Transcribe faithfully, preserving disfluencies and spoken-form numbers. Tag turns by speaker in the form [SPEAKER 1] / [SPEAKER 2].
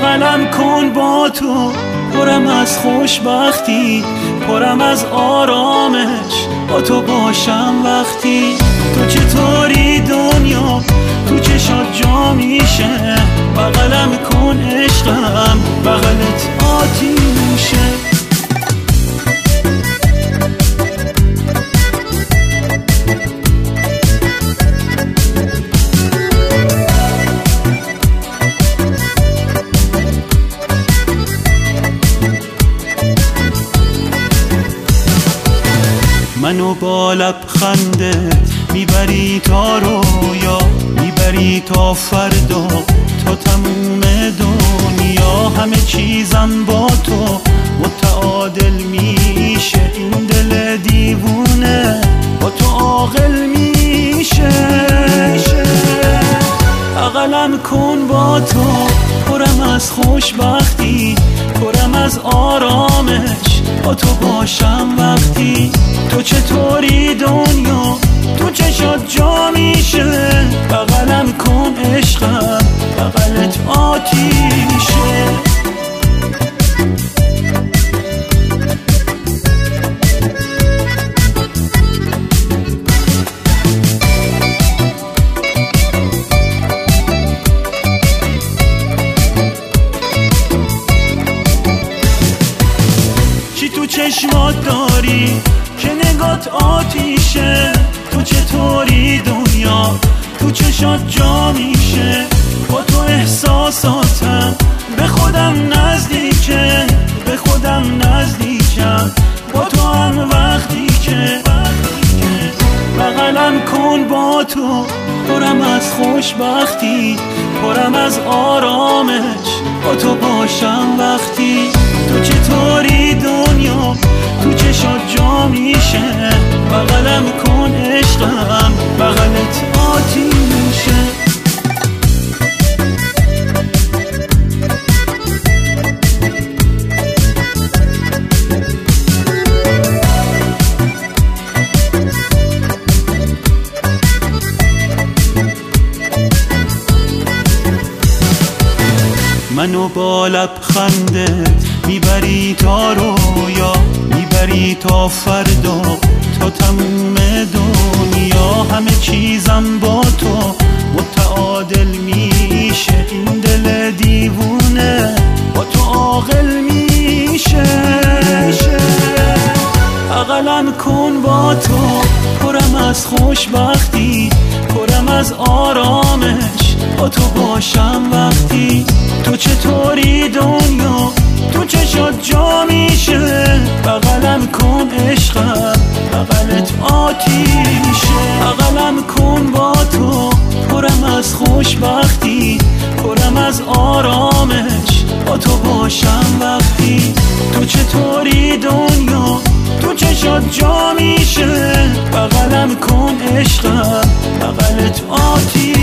[SPEAKER 1] بغلم کن با تو، پرم از خوشبختی، پرم از آرامش، با تو باشم وقتی. تو چطوری دنیا تو چشات جا میشه، بغلم کن عشقم، بغلت آتیشه. منو با لبخندت میبری تا رویا، میبری تا فردا، تا تموم دنیا. همه چیزم با تو متعادل میشه، این دل دیوونه با تو عاقل میشه. بغلم کن با تو، پرم از خوشبختی، پرم از آرامش، با تو باشم وقتی. تو چطوری دنیا تو چشات جا میشه، بغلم کن عشقم، بغلت آتیشه. چی تو چشمات داری که نگات آتیشه؟ تو چطوری دنیا تو چشات جا میشه، با تو احساساتم به خودم نزدیکه، به خودم نزدیکم با تو هم وقتی که. بغلم کن با تو، پرم از خوشبختی، پرم از آرامش، با تو باشم وقتی. تو چطوری دنیا تو چشات جا میشه، بغلم کن عشقم، بغلت آتیشه. منو با لبخندت میبری تا رویا، میبری تا فردا، تا تموم دنیا. همه چیزم با تو متعادل میشه، این دل دیوونه با تو عاقل میشه. بغلم کن با تو، پرم از خوشبختی، پرم از آرامش، با تو باشم وقتی. تو چطوری دنیا تو چشات جا میشه، بغلم کن عشقم، بغلت آتیشه. بغلم کن با تو، پرم از خوشبختی، پرم از آرامش، با تو باشم وقتی. تو چطوری دنیا تو چشات جا میشه، بغلم کن عشقم، بغلت آتیشه.